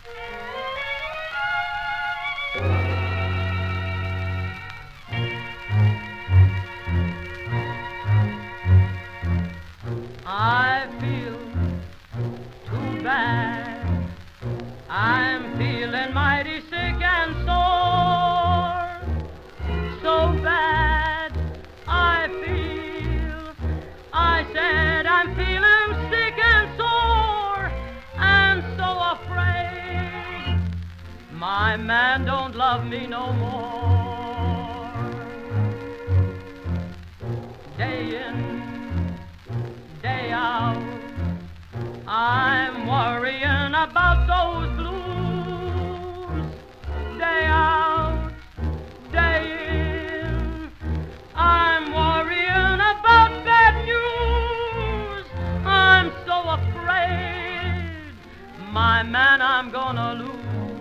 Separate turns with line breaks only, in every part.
I feel too bad. I'm feeling mighty sick and sore. So bad I feel. I said I'm feeling sick and sore and so afraid my man don't love me no more. Day in, day out, I'm worrying about those blues. Day out, day in, I'm worrying about bad news. I'm so afraid my man I'm gonna lose.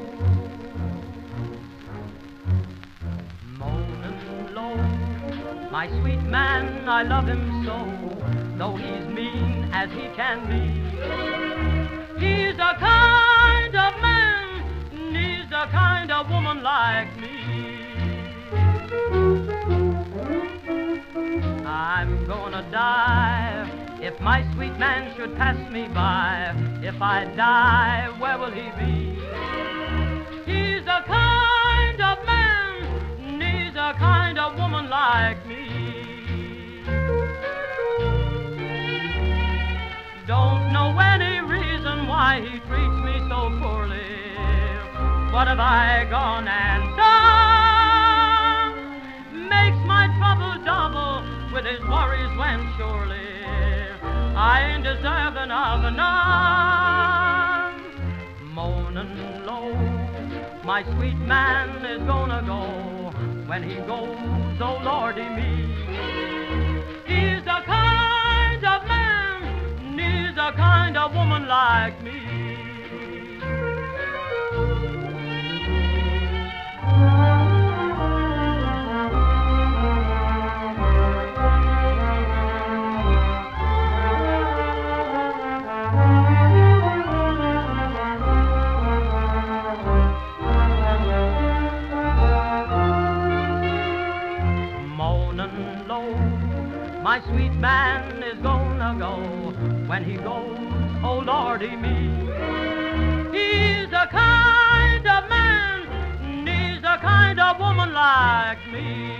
Moaning low, my sweet man, I love him so, though he's mean as he can be. He's the kind of man, he's the kind of woman like me. I'm gonna die if my sweet man should pass me by. If I die, where will he be? He's the kind of man, he's the kind of woman like me. Don't know any reason why he treats me so poorly. What have I gone and done? Makes my trouble double with his worries when surely I ain't deserving of none. Moaning low, my sweet man is gonna go. When he goes, oh Lordy me, he's the kind of man, he's the kind of woman like me. Moaning low, my sweet man is gonna go. When he goes, oh Lordy me, he's the kind of man, he's the kind of woman like me.